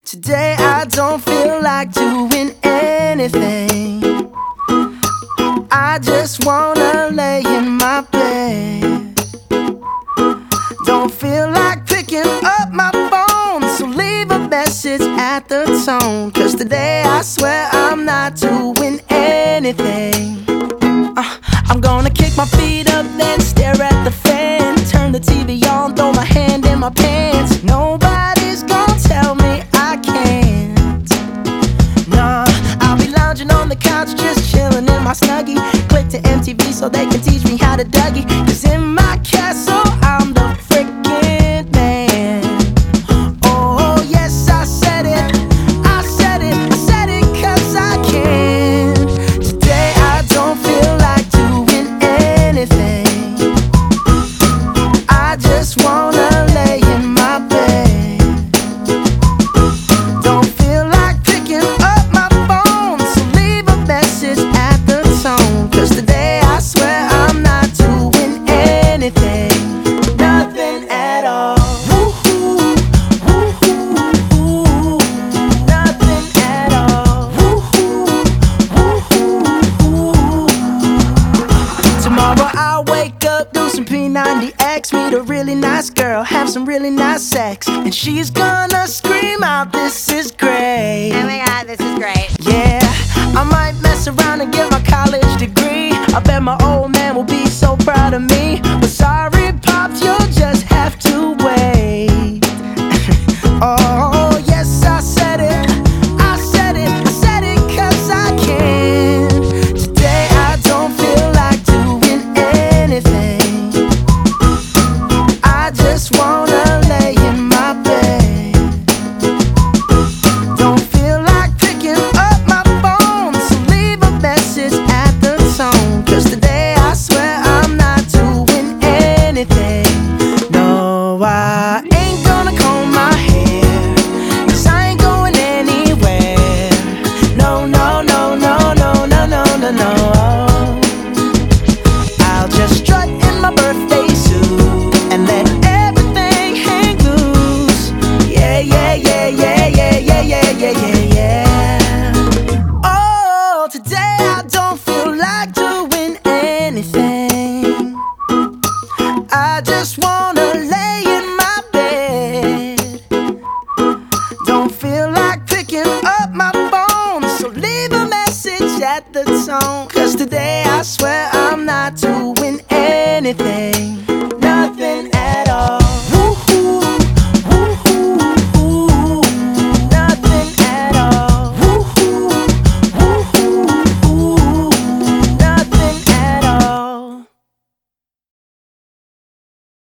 Today I don't feel like doing anything. I just wanna lay in my bed. Don't feel like picking up my phone, so leave a message at the tone. 'Cause today I swear I'm not doing anything. I'm gonna kick my feet up, then stare at the fan. Turn the TV on, throw my hand in my pants. Nobody's gonna tell me I can't. Nah, I'll be lounging on the couch, just chilling in my Snuggie. Click to MTV so they can teach me how to Dougie. 'Cause in my castle, I'm the freaking man. Oh yes, I said it, I said it, I said it 'cause I can. Today I don't feel like doing anything. I just wanna lay in my bed. Don't feel like picking up my phone, so leave a message at the tone. 'Cause today I swear I'm not doing anything. Nothing at all. Woo-hoo, woo-hoo, nothing at all. Woo-hoo, woo-hoo. Tomorrow I'll wake up, do some P90X, meet a really nice girl, have some really nice sex, and she's gonna scream out, "This is great." Oh my god, this is great. Yeah, I might mess around and get my college degree. I bet my old man will be so proud of me. But sorry, Pops, you'll just have to wait. Oh, yes, I said it, I said it, I said it 'cause I can. Today I don't feel like doing anything. I just wanna lay in my bed. Don't feel like picking up my phone, so leave a message at the tone. 'Cause today I swear I'm not doing anything. No, I ain't gonna comb my hair, 'cause I ain't going anywhere. No, no, no, no, no, no, no, no, no. I'll just strut in my birthday suit and let everything hang loose. Yeah, yeah, yeah, yeah, yeah, yeah, yeah, yeah, yeah, yeah. Oh, today I don't feel like doing anything. I just wanna lay in my bed. Don't feel like picking up my phone, so leave a message at the tone.